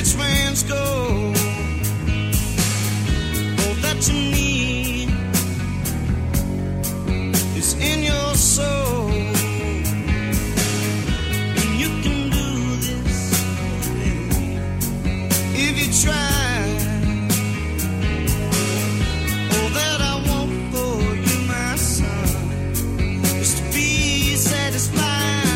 man's goal. All that you need is in your soul. And you can do this, baby, if you try. All that I want for you, my son, is to be satisfied.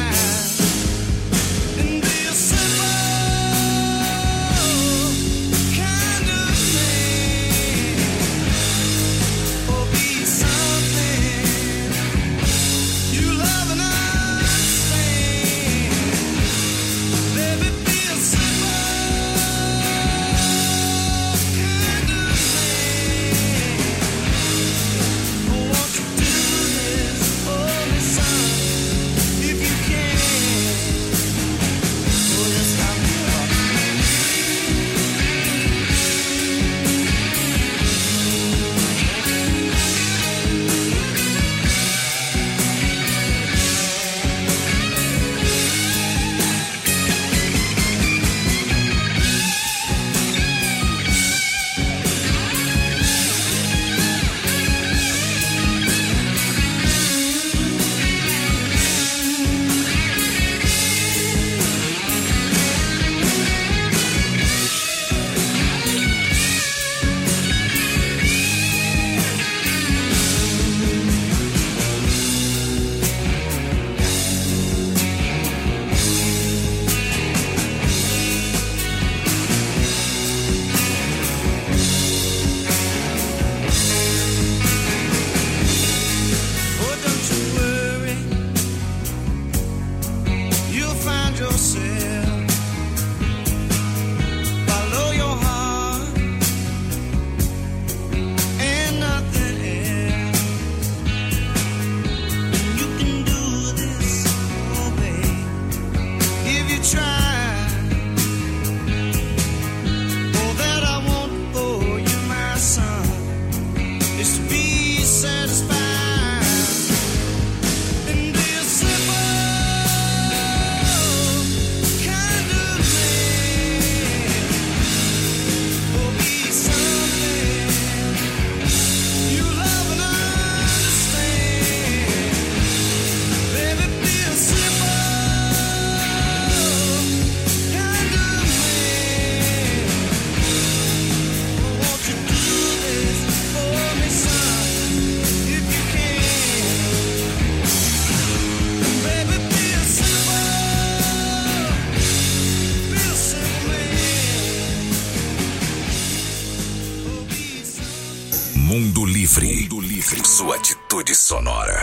Mundo Livre. Mundo Livre. Sua atitude sonora.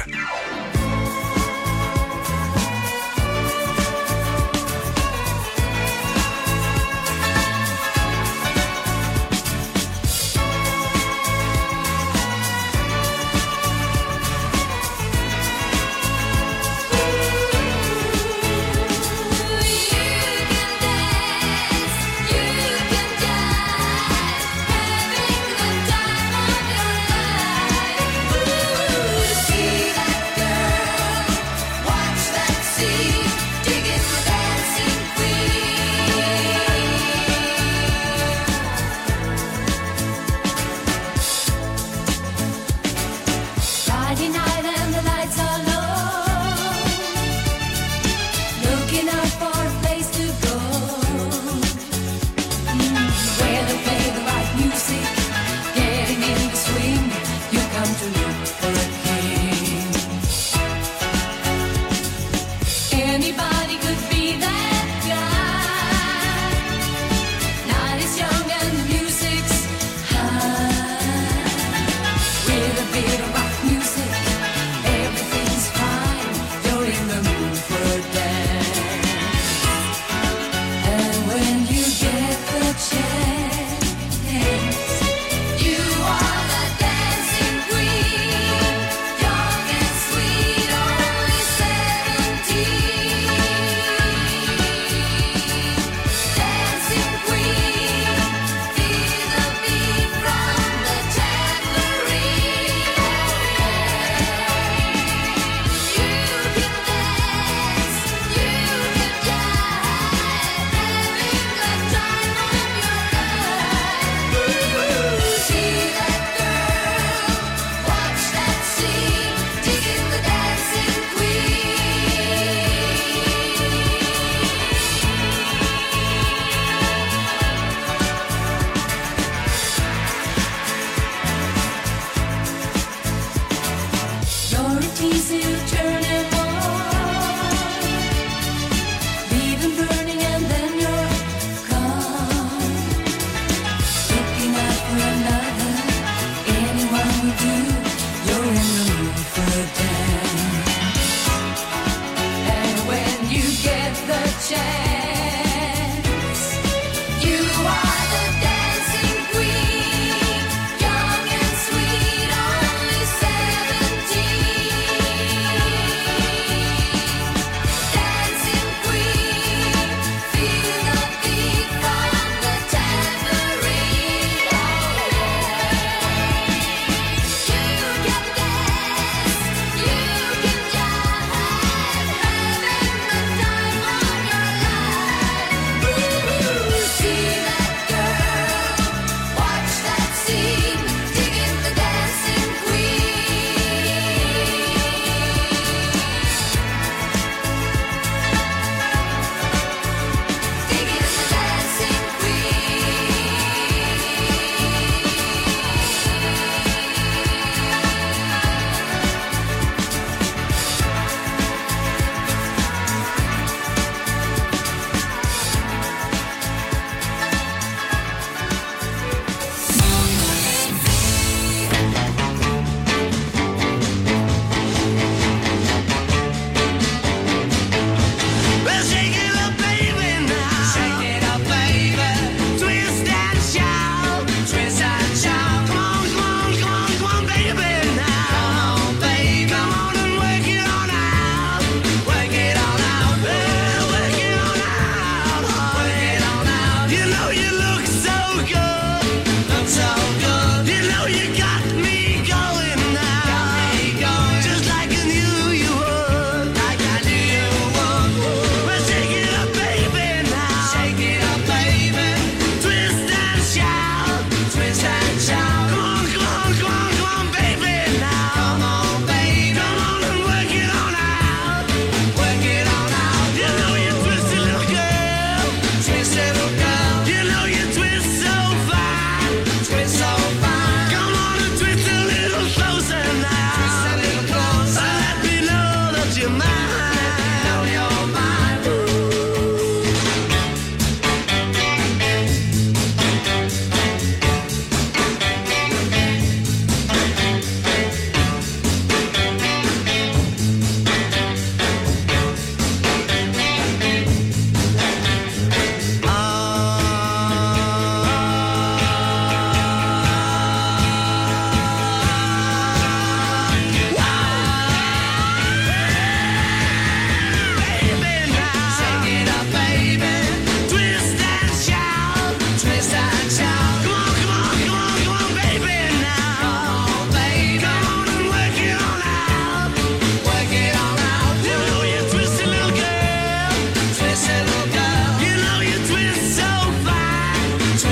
See that girl.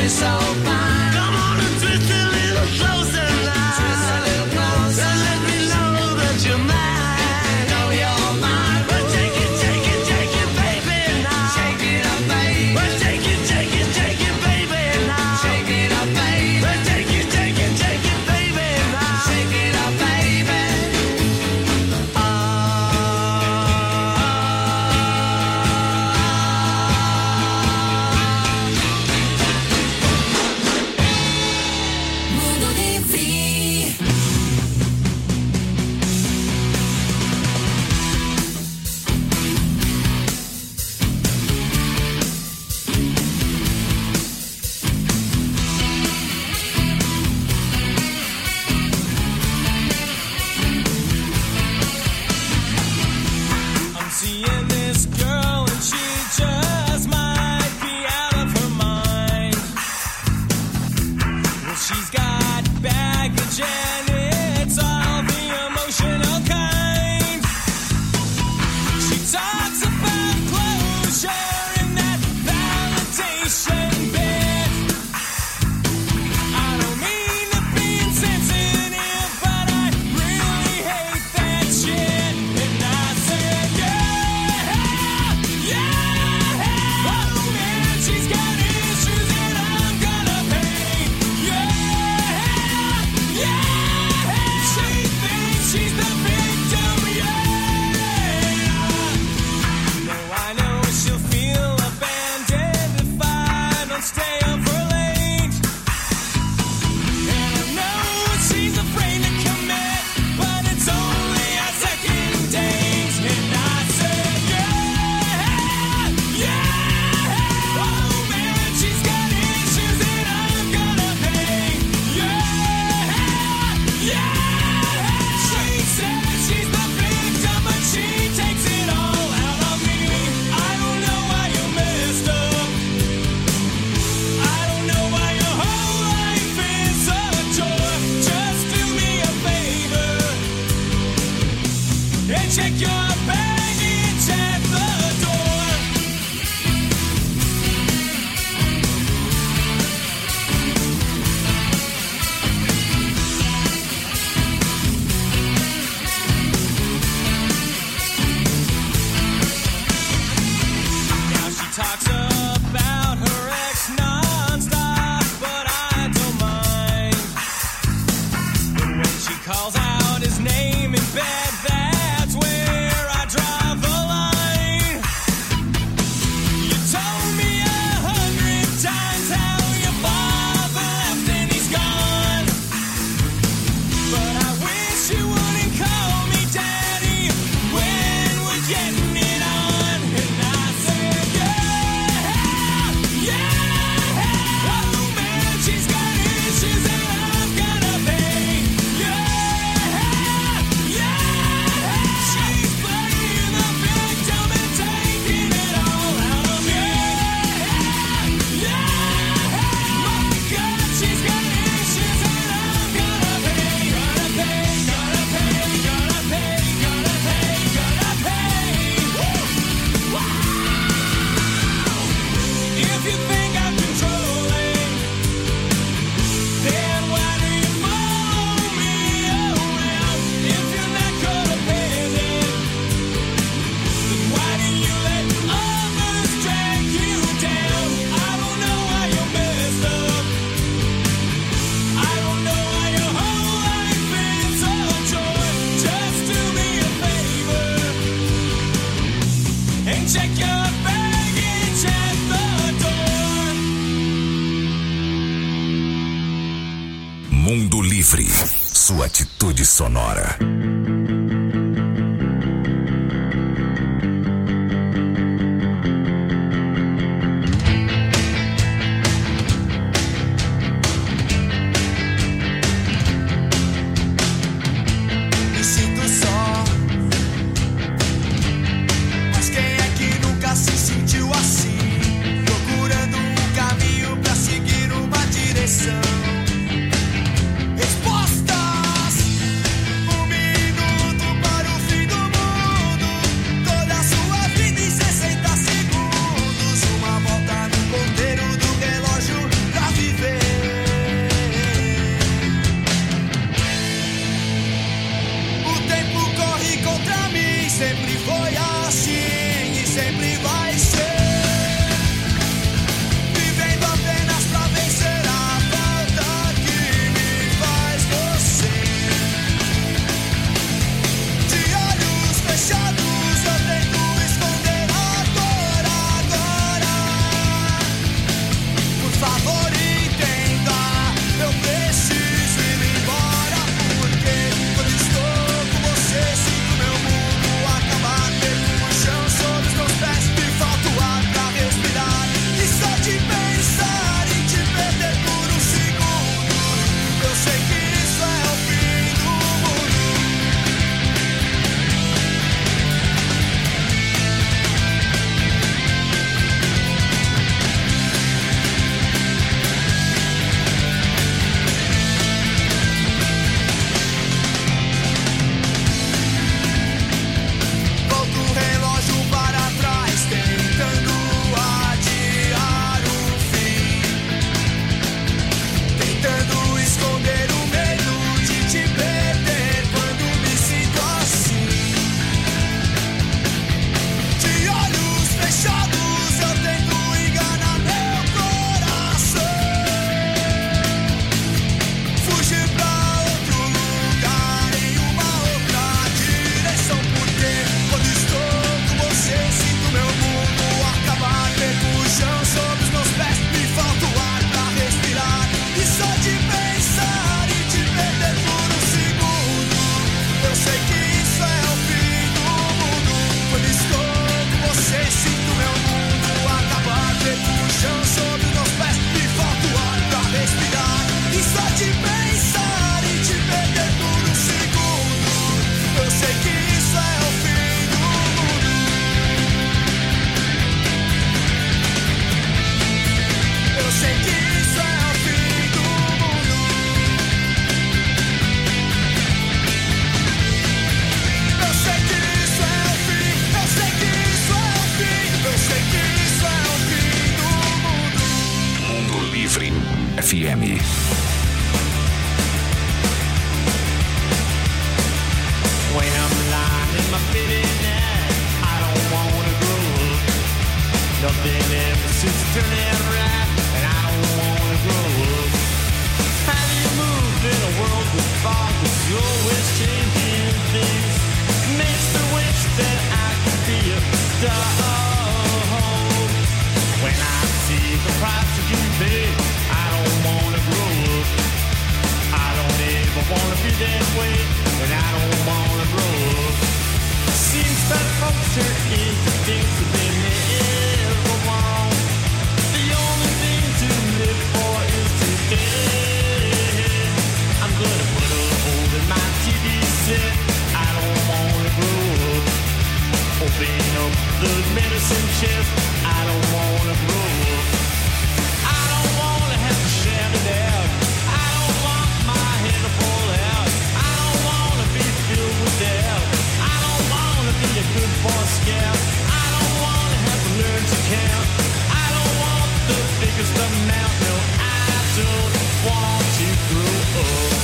Mundo Livre, sua atitude sonora. Respostas, o Livre FM. When I'm lying in my bed at night, I don't wanna grow up. Nothing ever seems to turn out right, and I don't wanna grow up. How do you move in a world with fog that's always changing things? Makes me wish that I could be a dog. When I see the price that you pay, I don't wanna grow up. I don't ever wanna be that way, and I don't wanna grow up. Seems that folks turn into things that they never want. The only thing to live for is today. I'm gonna put a hole in my TV set. I don't wanna grow up. Open up the medicine chest. I don't wanna grow up. I don't wanna have to shout it out. I don't want my head to fall out. I don't wanna be filled with doubt. I don't wanna be a good boy scout. I don't wanna have to learn to count. I don't want the biggest amount. No, I don't want to grow up.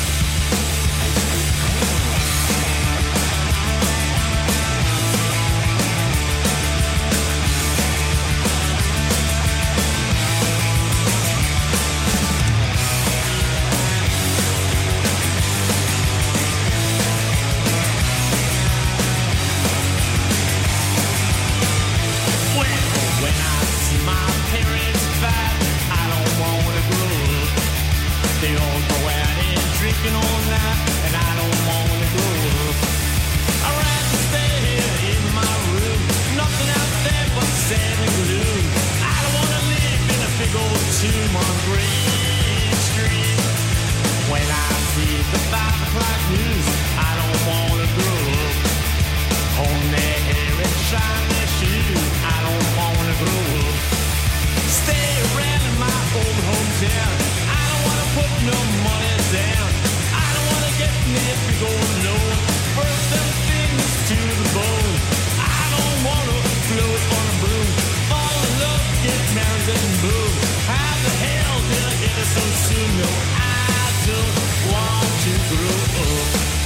When I see my parents fight, I don't wanna grow up. They all go out and drinking all night, and I don't wanna grow up. I'd rather stay here in my room, nothing out there but sand and glue. I don't wanna live in a big old tomb on Green Street. When I see the 5 o'clock news, I don't wanna grow up. Comb their hair and shine their shoes, I don't wanna grow up. Stay around in my old hometown, I don't wanna put no money down. I don't wanna get in that big old loan, burn them things to the bone. I don't wanna float on a broom, fall in love, get married and boom. How the hell did I get it so soon? No, I don't want to grow up.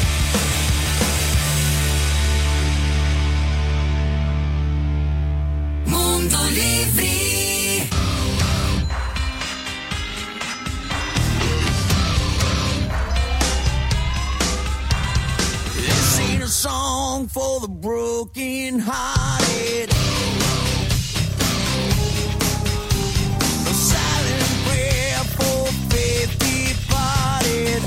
Mundo Livre. This ain't a song for the broken hearted. A silent prayer for faith departed.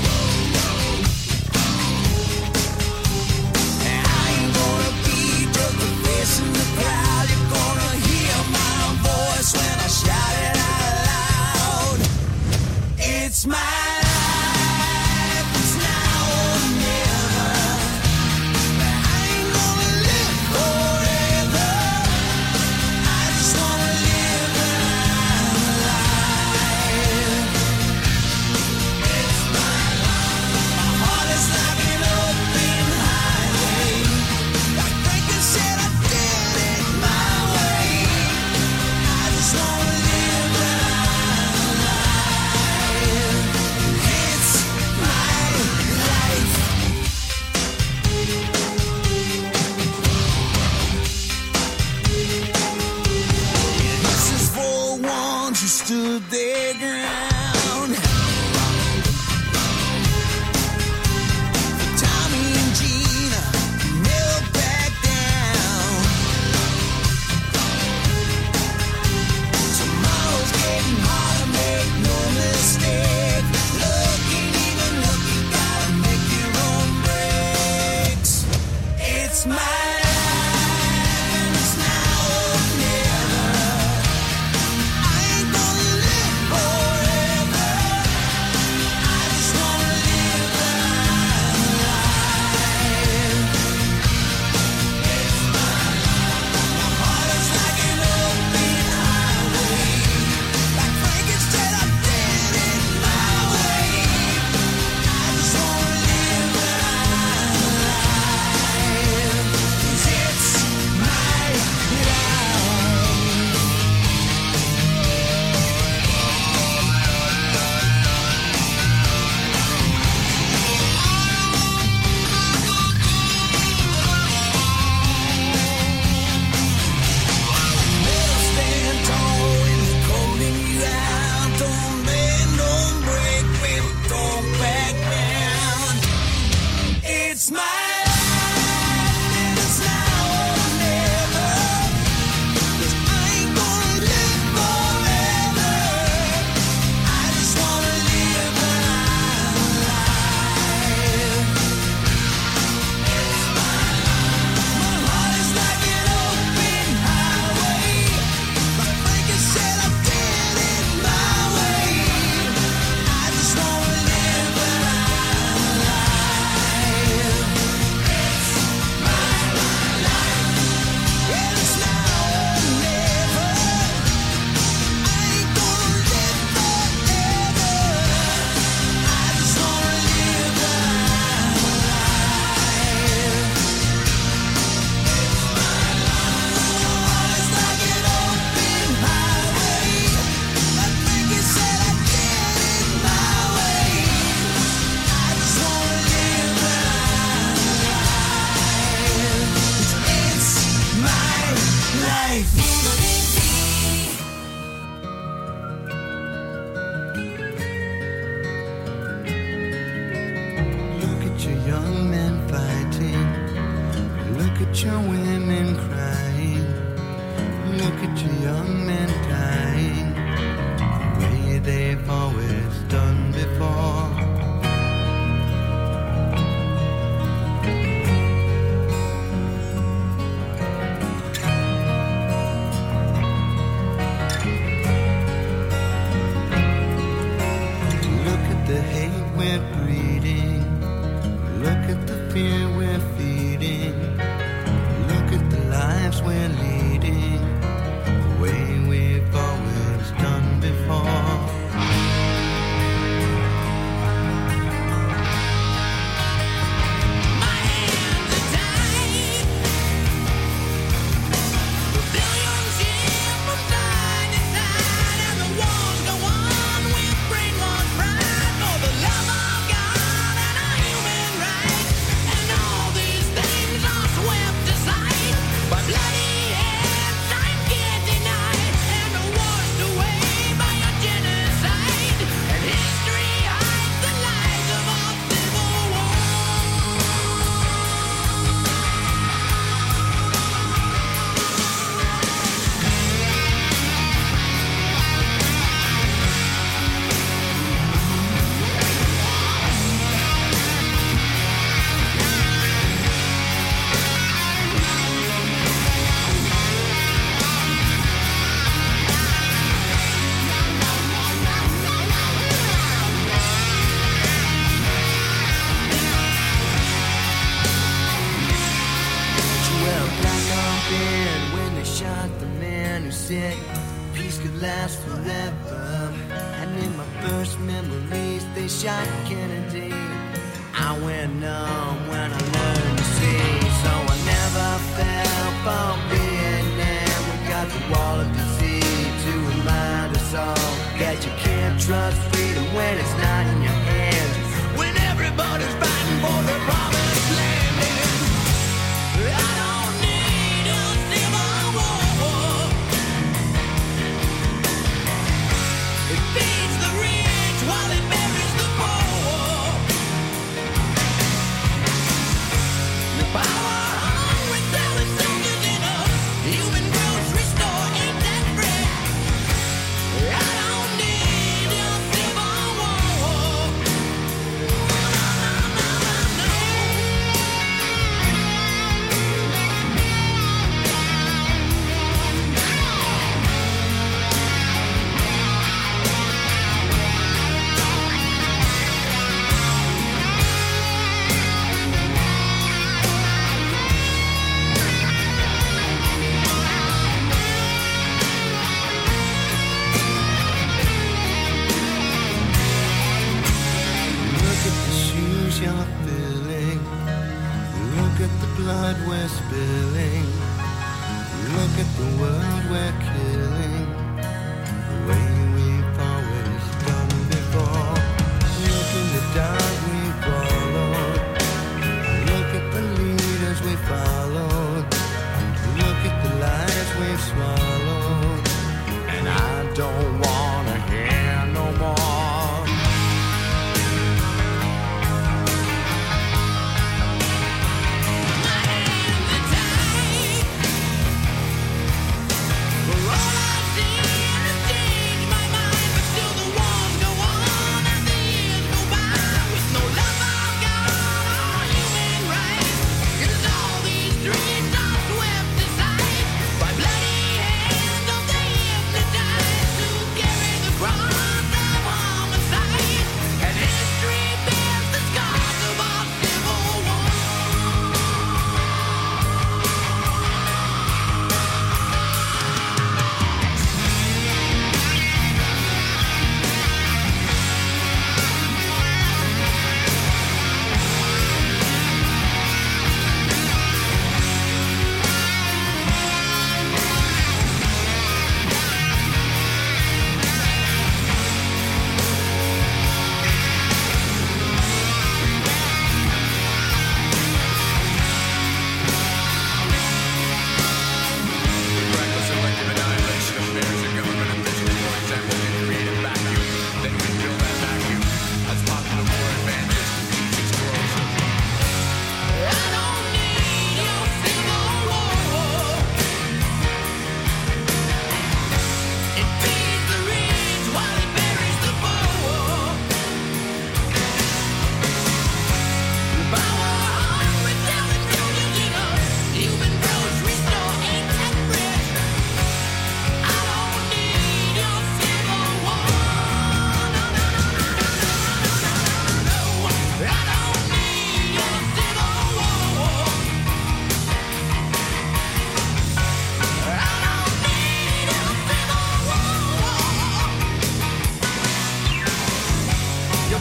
And I ain't gonna be just a face in the crowd. You're gonna hear my voice when I shout it out loud. It's my life, it's now or never. I ain't gonna live forever. I just wanna live when I'm alive. It's my life. My heart is like an open highway. Like Franklin said, I did it my way. I just wanna live when I'm alive. It's my life. This is for ones who stood their ground. For Tommy and Gina, who never back down. Tomorrow's getting harder, make no mistake. Looking, even looking, gotta make your own breaks. It's my life, and it's now or never. I ain't gonna live forever. at your women crying. Look at your young men dying the way they've always done before. Look at the hate we're breeding. Look at the fear we're feeding. Look at the lives we're leading the way we've always done before. My hands are tied. The billions shift from side to side, and the wars go on with brainwashed pride for the love of God and our human rights. And all these things are swept aside by bloody hands. Time can't deny, and are washed away by a genocide. And history hides the lies of our civil war. Well, black on bed when they shot the man who said peace could last forever. And in my first memories, they shot Kennedy. I went numb when I learned to see, so I never fell for Vietnam. We got the wall of disease to remind us all that you can't trust freedom when it's not in your hands. When everybody's fighting for the promised land. I don't need a civil war. It feeds the rich while it buries the poor. The power hungry selling soldiers in a human grocery store ain't that free. I don't need a civil war. Look at the shoes you're filling. Look at the blood we're spilling. Look at the world we're killing the way we've always done before. Look in the dark we followed. Look at the leaders we followed. Look at the lies we've swallowed. And I don't wanna hear no more. My hands are tied.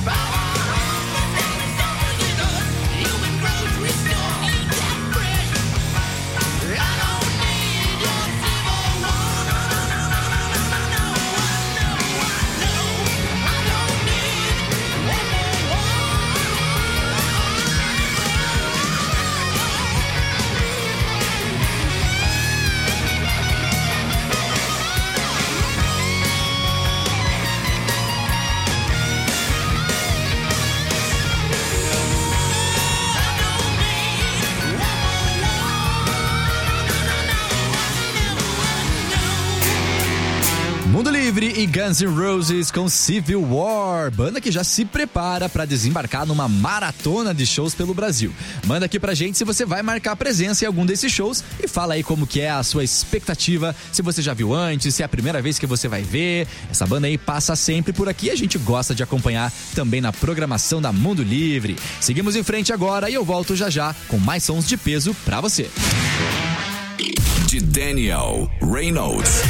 Mundo Livre e Guns N' Roses com Civil War, banda que já se prepara para desembarcar numa maratona de shows pelo Brasil. Manda aqui pra gente se você vai marcar presença em algum desses shows e fala aí como que é a sua expectativa, se você já viu antes, se é a primeira vez que você vai ver. Essa banda aí passa sempre por aqui, a gente gosta de acompanhar também na programação da Mundo Livre. Seguimos em frente agora e eu volto já já com mais sons de peso pra você. De Daniel Reynolds.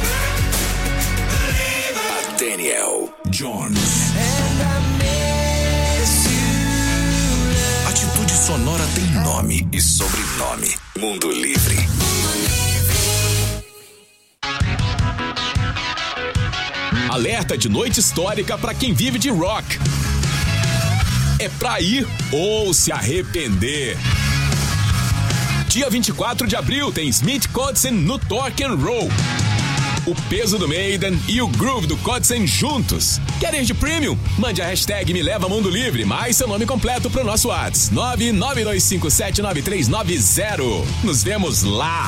Daniel Jones. Atitude Sonora tem nome e sobrenome. Mundo Livre. Alerta de noite histórica para quem vive de rock. É pra ir ou se arrepender. Dia 24 de abril tem Smith Kotzen no Torque and Roll. O peso do Maiden e o groove do Kotzen juntos. Quer ir de premium? Mande a hashtag Me Leva Mundo Livre, mais seu nome completo pro nosso WhatsApp 992579390. Nos vemos lá.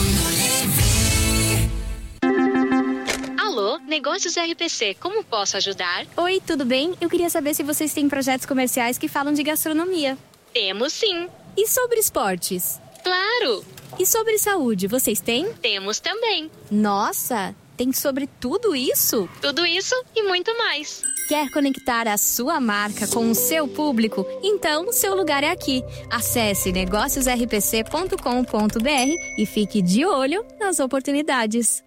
Alô, Negócios RPC, como posso ajudar? Oi, tudo bem? Eu queria saber se vocês têm projetos comerciais que falam de gastronomia. Temos sim. E sobre esportes? Claro. E sobre saúde, vocês têm? Temos também. Nossa, tem sobre tudo isso? Tudo isso e muito mais. Quer conectar a sua marca com o seu público? Então, seu lugar é aqui. Acesse negóciosrpc.com.br e fique de olho nas oportunidades.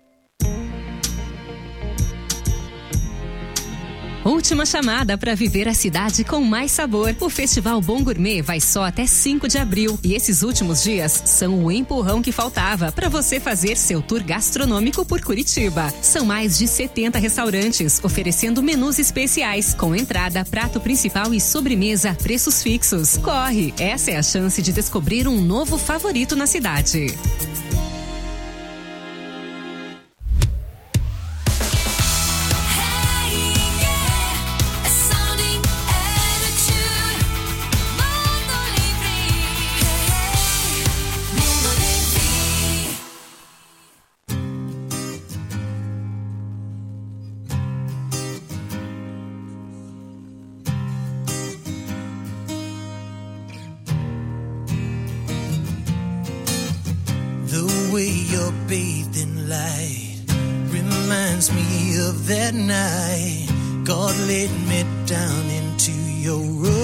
Última chamada para viver a cidade com mais sabor. O Festival Bom Gourmet vai só até 5 de abril. E esses últimos dias são o empurrão que faltava para você fazer seu tour gastronômico por Curitiba. São mais de 70 restaurantes oferecendo menus especiais, com entrada, prato principal e sobremesa a preços fixos. Corre! Essa é a chance de descobrir um novo favorito na cidade. Bathed in light reminds me of that night God laid me down into your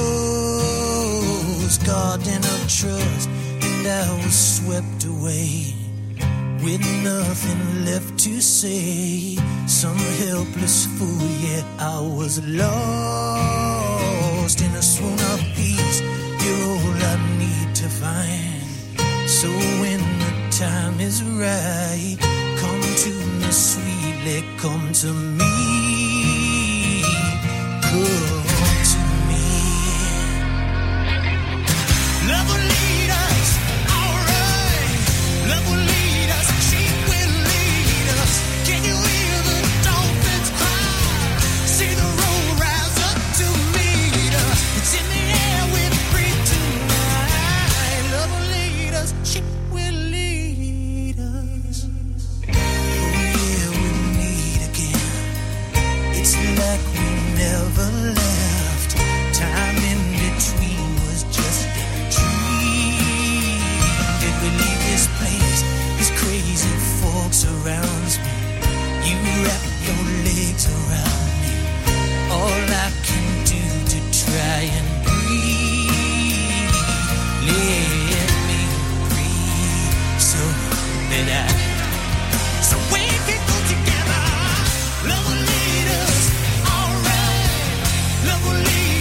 rose garden of trust, and I was swept away with nothing left to say. Some helpless fool, yet I was lost in a swoon of peace. You're all I need to find. So when the time is right, come to me sweetly, come to me, come to me. Love will lead us, alright. Love will lead us, she will lead us. Can you hear the dolphins cry? See the road rise up to meet us. It's in the air, we're free tonight. Love will lead us, she will lead us. Oh yeah, we'll meet again. It's like we never left. Time in between was just a dream. Did we leave this place? These crazy folks surrounds me. You wrap your legs around me. All I can do to try and breathe. Let me breathe so that so we can go together. Love will lead us, alright. Love will lead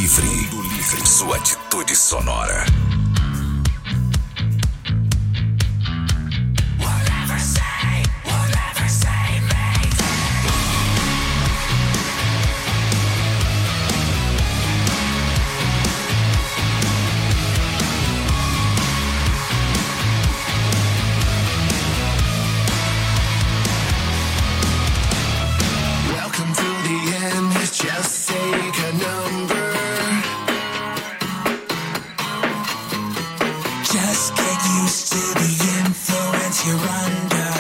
Livre. Sua atitude sonora. Welcome to the end, just take a number. Just get used to the influence you're under.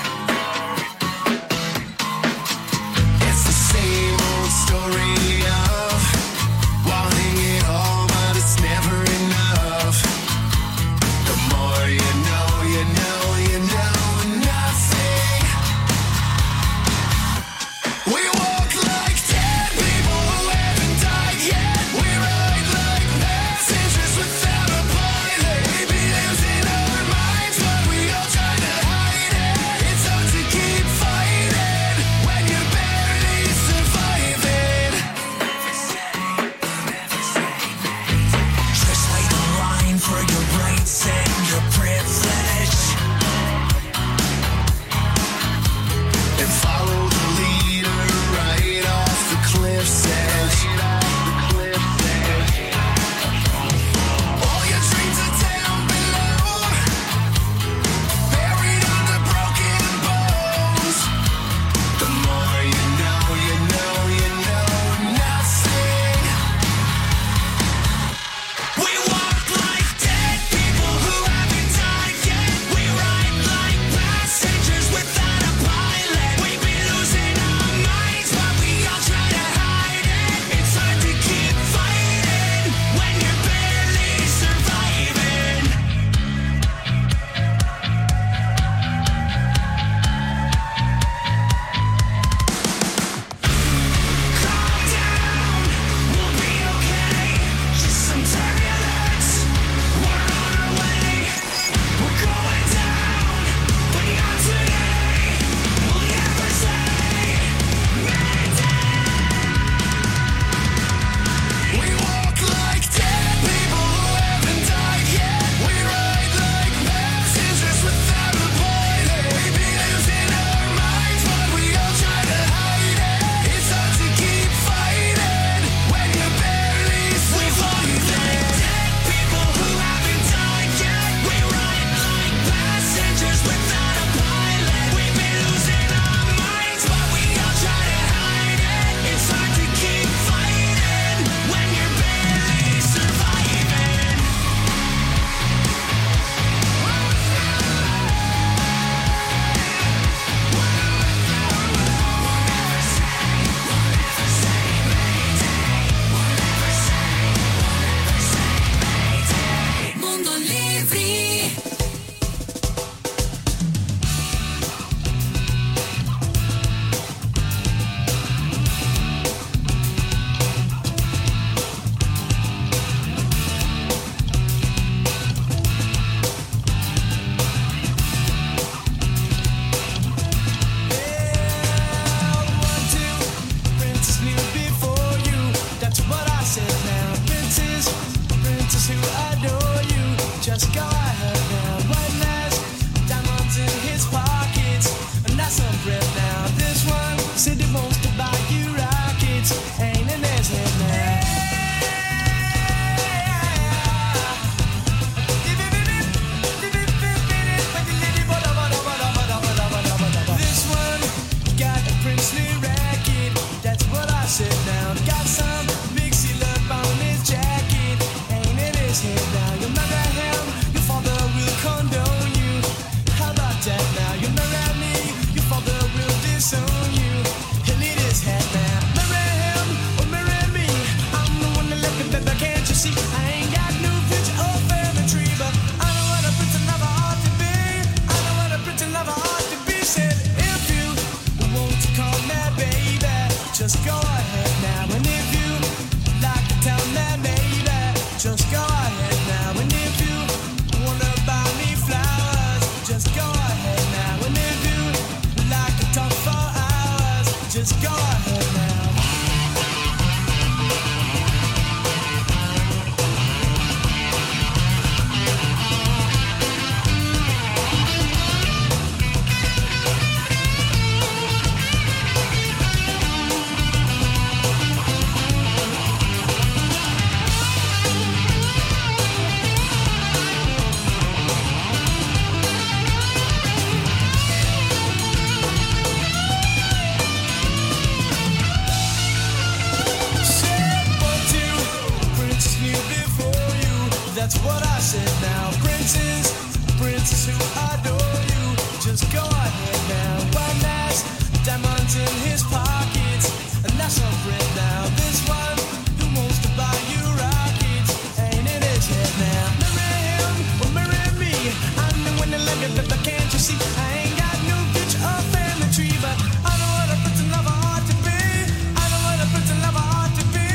It's the same old story of wanting it all, but it's never enough. The more you know, you know, you know nothing. We walk like dead people who haven't died yet. We ride like passengers without a pilot. We be losing our minds, but we all try to hide it. It's hard to keep fighting when you're barely surviving. Just lay the line for your rights and your privilege, and follow the leader right off the cliff's edge. All your dreams are down below, buried under broken bones. The more you know, you know, you know nothing. We walk like dead people who haven't died yet. We ride like passengers without a pilot. We be losing our minds, but we all try to hide it. It's hard to keep fighting when you're barely surviving. Calm down, we'll be okay. Just some turbulence, we're on our way. We're going down, but not today. Will you ever say we walk like dead people who haven't died yet. We ride like passengers without a pilot. We be losing our minds, but we all try to hide it. It's hard to keep fighting when you're barely surviving. Dead people who haven't died yet. We ride like passengers without a pilot. We be losing our minds, but we all try to hide it. It's hard to keep fighting when you're barely surviving. Mundo Livre. Princess knew before you. That's what I said now. Princess who adore you. Just go ahead now. White lash, diamonds in his pockets, and that's some breath now. This one said he wants to buy you rockets. Ain't in his head now. This one got a princely racket. That's what I said now. Got some big seal up on his jacket. Ain't in his head now. You marry him, your father will condone you. How about that now? You marry me, your father will disown you. He'll eat his head now. Marry him or marry me. I'm the one that left you, baby, can't you see? I ain't got no future or family tree, but I know what a prince lover ought to be. I know what a prince lover ought to be. Said if you want to call me baby, just go ahead now. And if you like to tell me baby, just go ahead now. And if you wanna buy me flowers, just go ahead now. And if you like to talk for hours, just go ahead now. That's what I said now. Princess who adore you, just go ahead now. One has diamonds in his pockets, and that's a friend now. This one who wants to buy you rockets ain't in his head now. Marry him or marry me. I'm the one that love you, but can't you see? I ain't got no picture or family tree, but I know what a prince and lover ought to be. I know what a prince and lover ought to be.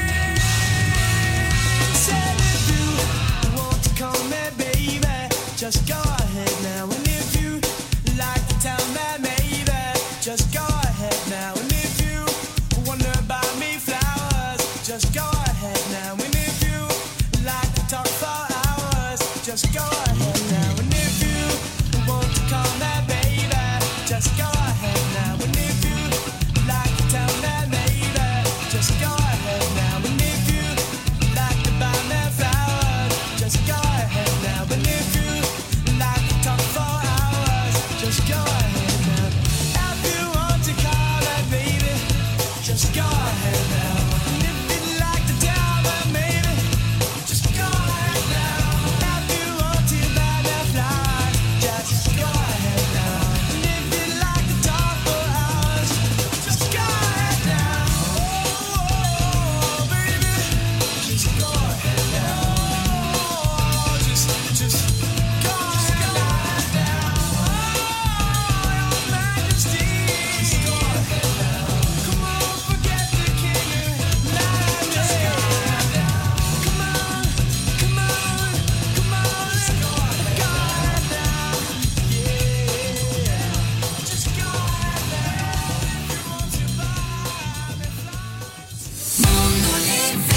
Said if you want to call me baby, just go ahead now. And if you like to tell me maybe, just go ahead now. And if you wonder about me flowers, just go ahead now. And if you like to talk for hours, just go ahead now. And if you want to call me baby, just go ahead now. And if you like to tell me maybe, just go ahead now. And if you like to buy me flowers, just go ahead now. And if you like to talk for hours, just go ahead now. If you want to call me baby, just go ahead now. And if you like to tell me maybe, just go ahead now. If you want to buy me flowers, just go ahead now. And if you like to talk for hours, just go ahead now. Oh, baby, just go ahead now. Just go ahead now. Oh, your Majesty, just go ahead now. Come on, forget the king. Just go ahead now. Come on, come on, come on. Just go ahead now. Yeah, just go ahead now. If you want to buy me flowers. Mundo Livre.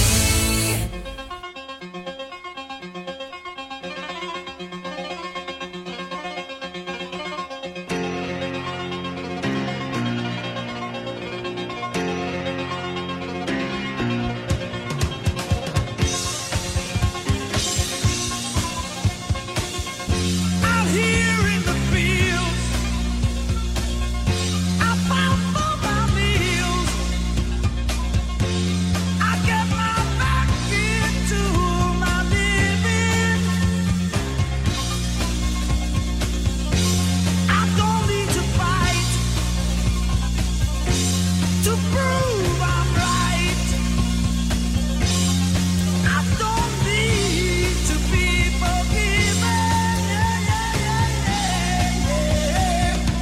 Out here in the fields, I found for my meals. I get my back into my living. I don't need to fight to prove I'm right. I don't need to be forgiven. Yeah, yeah, yeah, yeah, yeah.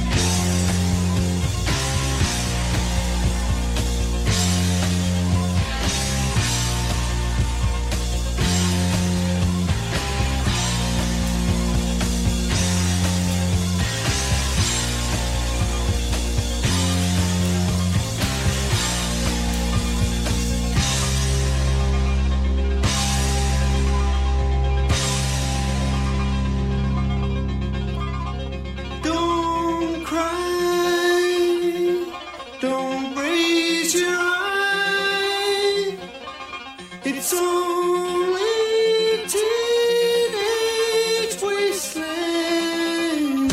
Don't cry, don't raise your eye. It's only teenage wasteland.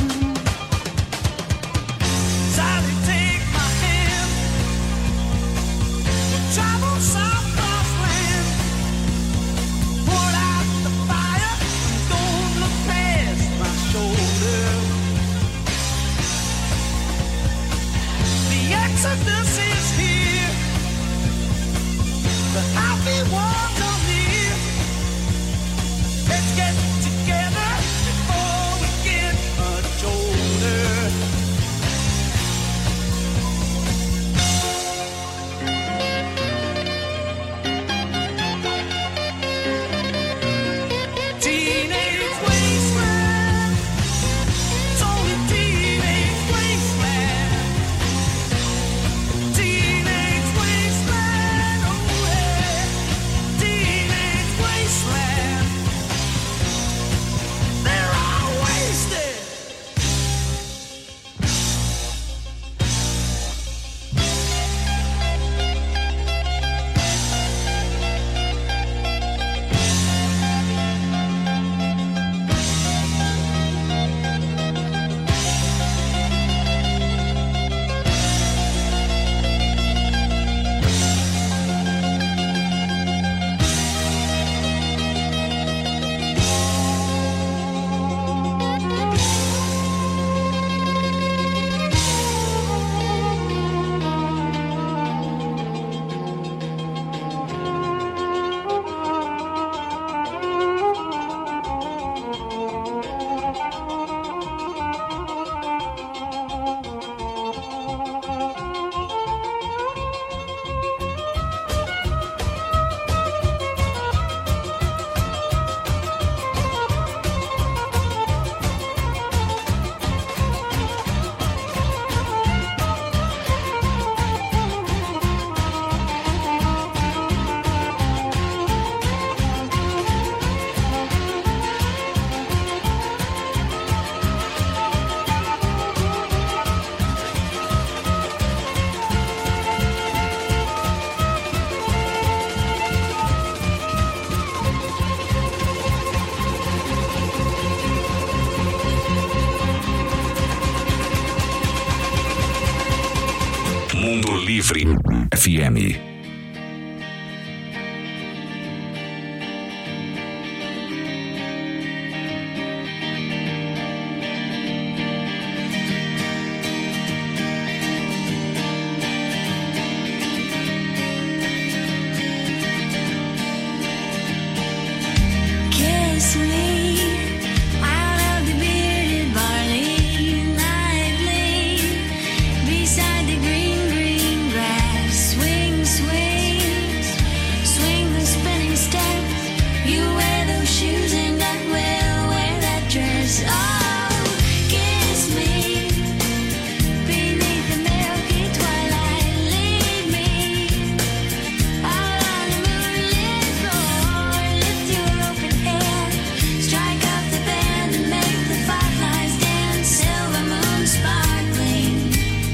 Sally, take my hand. We'll travel some lost land. Put out the fire, don't look past my shoulder. The exodus is here. The happy ones are near. Livre FM. Kiss me out of the bearded barley, lively beside the green, green grass. Swing, swing, swing the spinning step. You wear those shoes and I will wear that dress. Oh, kiss me beneath the milky twilight. Lead me out on the moonlit floor. Lift your open hand, strike up the band and make the fireflies dance. Silver moon sparkling,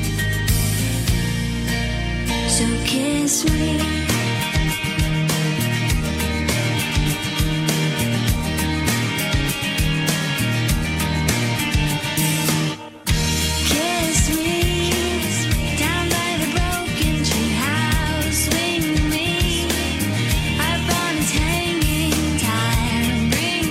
so kiss me. Kiss me down by the broken tree house. Swing me up on its hanging tire.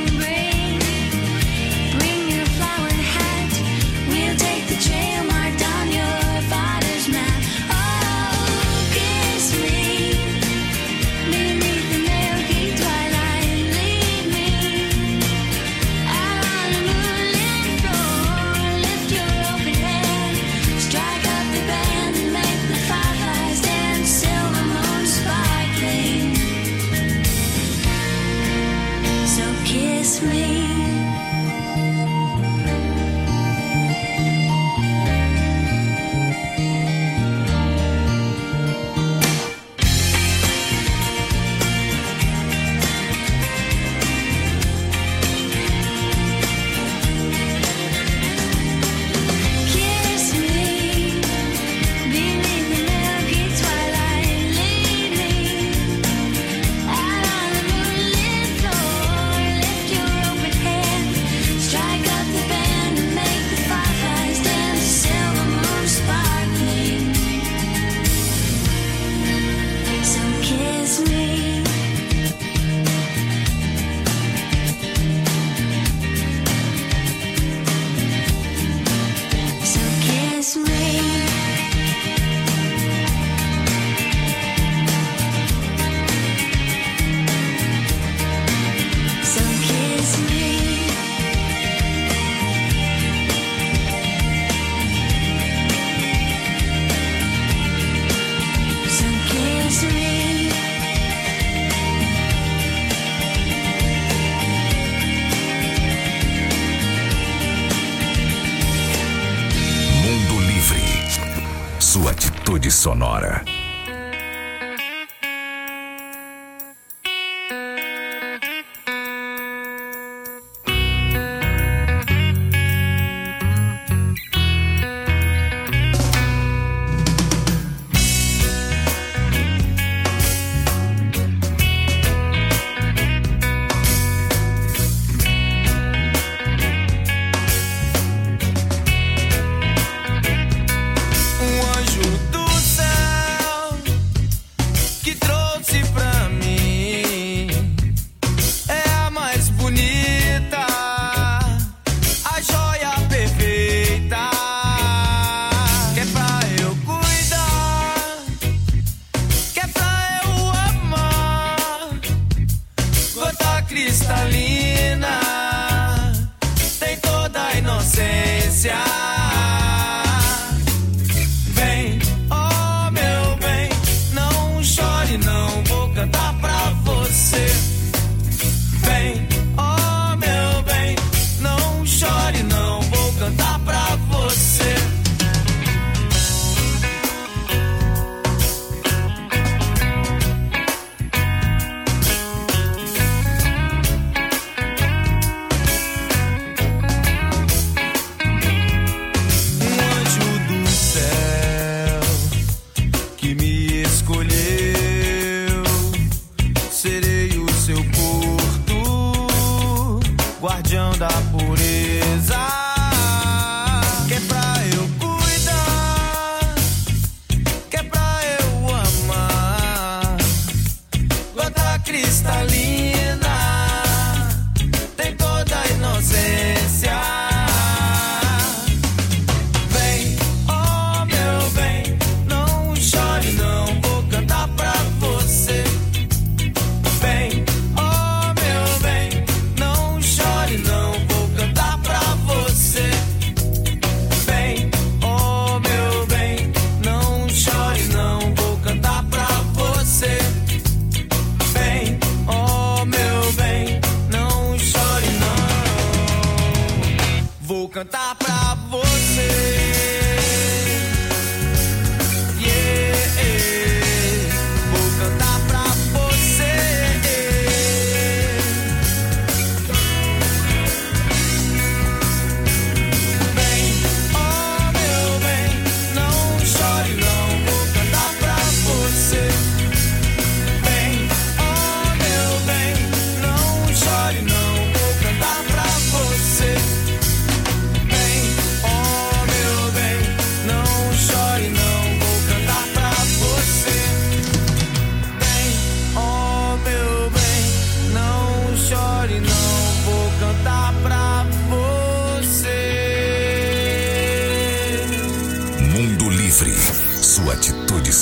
Bring your flowered hat. We'll take the trail marked on your father's map. Oh, kiss me beneath the milky twilight. Lead me out on the moonlit floor. Lift your open hand, strike up the band and make the fireflies dance. Silver moon sparkling, so kiss me. Kiss me beneath the milky twilight. Lead me out on the moonlit floor. Lift your open hand, strike up the band and make the fireflies dance. Silver moon sparkling, so kiss me. So kiss me. So kiss me. So kiss me. Mundo Livre. Sua atitude sonora. Um anjo do céu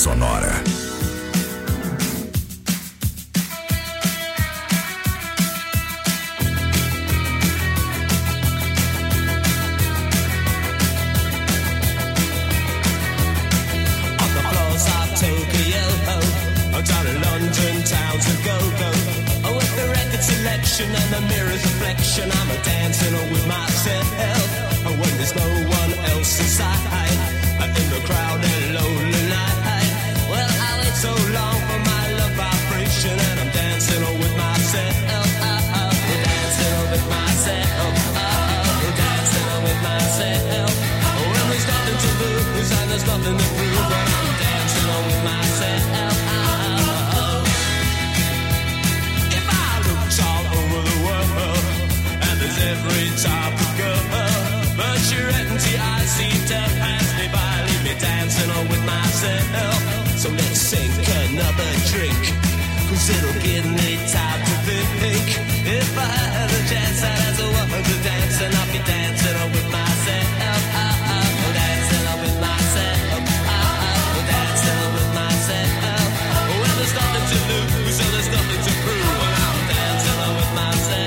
Sonora. Down in London town to go. Oh, with the record selection and the mirror's reflection, I'm a dancing with myself. Oh, when there's no one else inside, in the crowded lonely night. Well, I wait so long for my love vibration, and I'm dancing with myself. Dancing with myself. Dancing with myself. When there's nothing to lose and there's nothing to prove, but I'm dancing with myself. Every type of girl, but your empty eyes seem to pass me by, leave me dancing on with myself. So let's sink another drink, 'cause it'll give me time to think. If I had a chance, I'd ask a woman to dance, and I'll be dancing on with myself. Dancing on with myself. Dancing on with myself. Well, there's nothing to lose, so there's nothing to prove, and I'm dancing on with myself.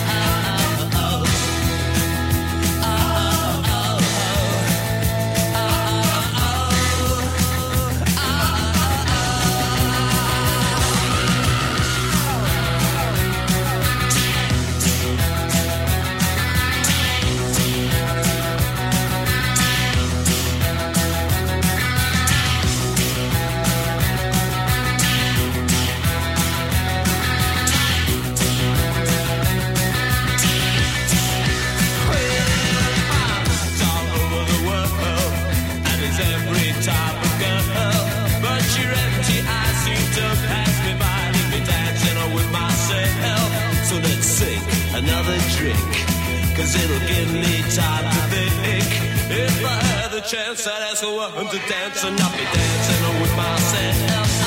Another drink, 'cause it'll give me time to think. If I had the chance, I'd ask a woman to dance, and I'll be dancing with myself.